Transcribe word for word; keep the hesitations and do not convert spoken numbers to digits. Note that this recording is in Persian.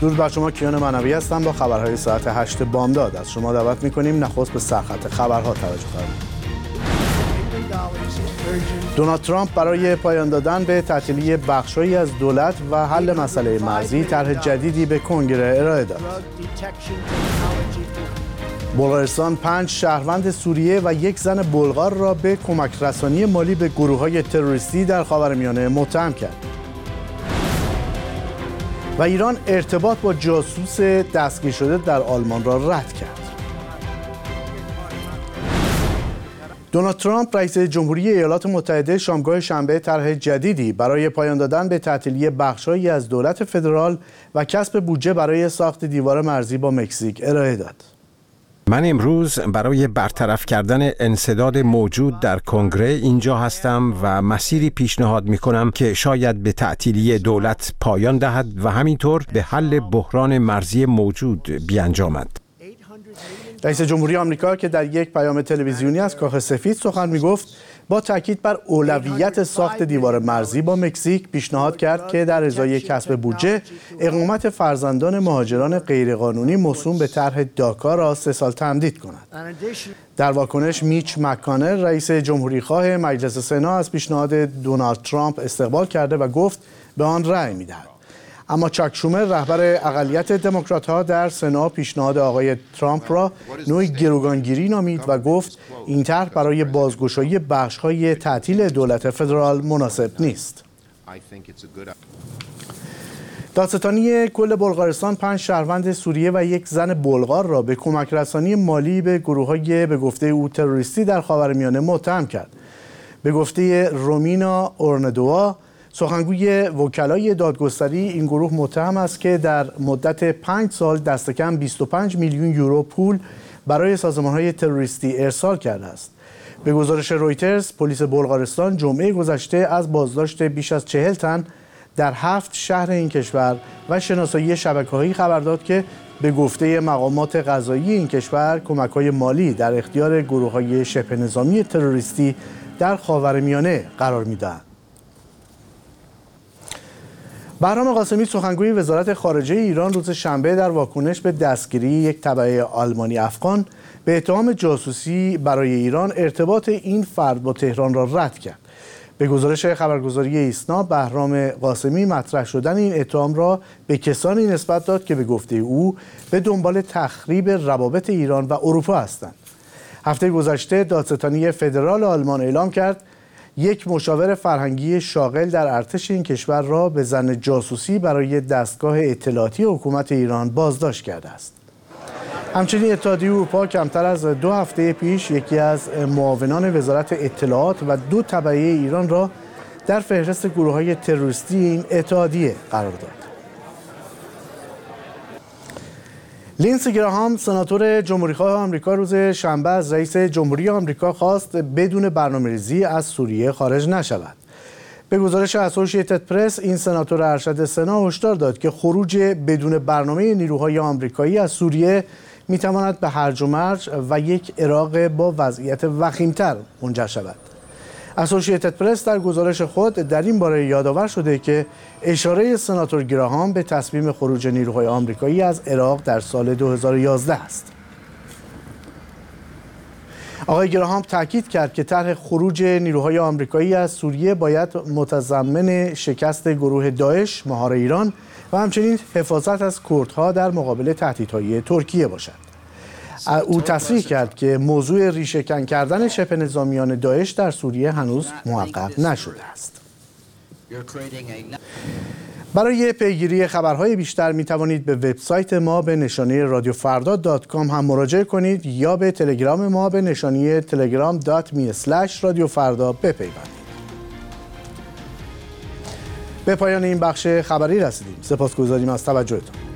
درود بر شما، کیان منوی هستم با خبرهای ساعت هشت بامداد. از شما دعوت می‌کنیم نخست به سرخط خبرها توجه کنید. دونالد ترامپ برای پایان دادن به تعطیلی بخش‌هایی از دولت و حل مسئله مرزی طرح جدیدی به کنگره ارائه داد. بلغارستان پنج شهروند سوریه و یک زن بلغار را به کمک رسانی مالی به گروه‌های تروریستی در خاورمیانه متهم کرد. و ایران ارتباط با جاسوس دستگیر شده در آلمان را رد کرد. دونالد ترامپ رئیس جمهوری ایالات متحده شامگاه شنبه طرح جدیدی برای پایان دادن به تعطیلی بخش‌هایی از دولت فدرال و کسب بودجه برای ساخت دیوار مرزی با مکزیک ارائه داد. من امروز برای برطرف کردن انسداد موجود در کنگره اینجا هستم و مسیری پیشنهاد می کنم که شاید به تعطیلی دولت پایان دهد و همینطور به حل بحران مرزی موجود بیانجامد. رئیس جمهوری آمریکا که در یک پیام تلویزیونی از کاخ سفید سخن می‌گفت، با تاکید بر اولویت ساخت دیوار مرزی با مکزیک پیشنهاد کرد که در ازای کسب بودجه اقامت فرزندان مهاجران غیرقانونی موسوم به طرح داکا را سه سال تمدید کند. در واکنش میچ مک‌کانل رئیس جمهوری‌خواه مجلس سنا از پیشنهاد دونالد ترامپ استقبال کرده و گفت به آن رأی می‌دهد. اما چاک شومر رهبر اقلیت دموکرات‌ها در سنا پیشنهاد آقای ترامپ را نوعی گروگانگیری نامید و گفت این طرح برای بازگشایی بخش‌های تعطیل دولت فدرال مناسب نیست. دادستانی کل بلغارستان پنج شهروند سوریه و یک زن بلغار را به کمک رسانی مالی به گروه‌های به گفته او تروریستی در خاورمیانه متهم کرد. به گفته رومینا اورندوا، سخنگوی وکلای دادگستری، این گروه متهم است که در مدت پنج سال دست کم بیست و پنج میلیون یورو پول برای سازمان‌های تروریستی ارسال کرده است. به گزارش رویترز، پلیس بلغارستان جمعه گذشته از بازداشت بیش از چهل تن در هفت شهر این کشور و شناسایی شبکه‌هایی خبر داد که به گفته مقامات قضایی این کشور کمک‌های مالی در اختیار گروه‌های شبه نظامی تروریستی در خاورمیانه قرار می‌دهند. بهرام قاسمی سخنگوی وزارت خارجه ایران روز شنبه در واکنش به دستگیری یک تبع آلمانی افغان به اتهام جاسوسی برای ایران ارتباط این فرد با تهران را رد کرد. به گزارش خبرگزاری ایسنا، بهرام قاسمی مطرح شدن این اتهام را به کسانی نسبت داد که به گفته او به دنبال تخریب روابط ایران و اروپا هستند. هفته گذشته دادستانی فدرال آلمان اعلام کرد یک مشاور فرهنگی شاغل در ارتش این کشور را به ظن جاسوسی برای دستگاه اطلاعاتی حکومت ایران بازداشت کرده است. همچنین اتحادیه اروپا کمتر از دو هفته پیش یکی از معاونان وزارت اطلاعات و دو تبعه ایران را در فهرست گروه‌های تروریستی این اتحادیه قرار داد. لینسی گراهام سناتور جمهوری‌خواه آمریکا روز شنبه از رئیس جمهوری آمریکا خواست بدون برنامه‌ریزی از سوریه خارج نشود. به گزارش اسوسییتد پرس، این سناتور ارشد سنا هشدار داد که خروج بدون برنامه نیروهای آمریکایی از سوریه می‌تواند به هرج و مرج و یک عراق با وضعیت وخیم‌تر منجر شود. اسوسییتد پرس در گزارش خود در این باره یادآور شده که اشاره سناتور گراهام به تصمیم خروج نیروهای آمریکایی از عراق در سال دو هزار و یازده است. آقای گراهام تاکید کرد که طرح خروج نیروهای آمریکایی از سوریه باید متضمن شکست گروه داعش مهار ایران و همچنین حفاظت از کردها در مقابل تهدیدهای ترکیه باشد. او تصریح کرد که موضوع ریشه‌کن کردن شبه نظامیان داعش در سوریه هنوز محقق نشده است. برای پیگیری خبرهای بیشتر می توانید به وبسایت ما به نشانی رادیو فردا دات کام هم مراجعه کنید یا به تلگرام ما به نشانی تلگرام دات می اسلش رادیو فردا بپیوندید. به پایان این بخش خبری رسیدیم. سپاسگزاریم از توجهتان.